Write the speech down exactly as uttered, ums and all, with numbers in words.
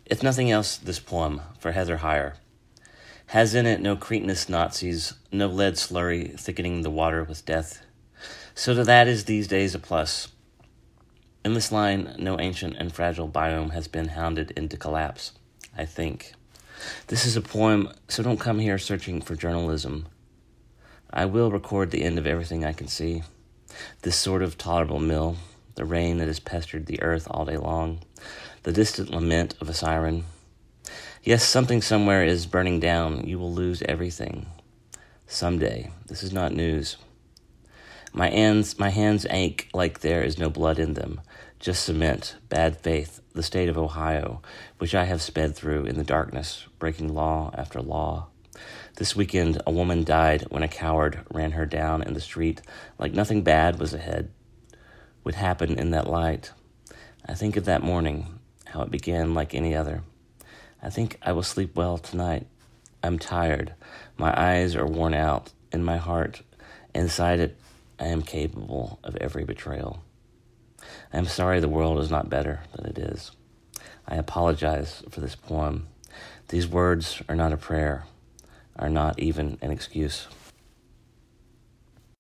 If nothing else, this poem, for Heather Heyer, has in it no cretinous Nazis, no lead slurry thickening the water with death. So to that is these days a plus. In this line, no ancient and fragile biome has been hounded into collapse, I think. This is a poem, so don't come here searching for journalism. I will record the end of everything I can see. This sort of tolerable mill, the rain that has pestered the earth all day long, the distant lament of a siren. Yes, something somewhere is burning down. You will lose everything. Someday. This is not news. My hands, my hands ache like there is no blood in them. Just cement, bad faith, the state of Ohio, which I have sped through in the darkness, breaking law after law. This weekend, a woman died when a coward ran her down in the street like nothing bad was ahead, would happen in that light. I think of that morning, how it began like any other. I think I will sleep well tonight. I'm tired. My eyes are worn out. In my heart, inside it, I am capable of every betrayal. I am sorry the world is not better than it is. I apologize for this poem. These words are not a prayer, are not even an excuse.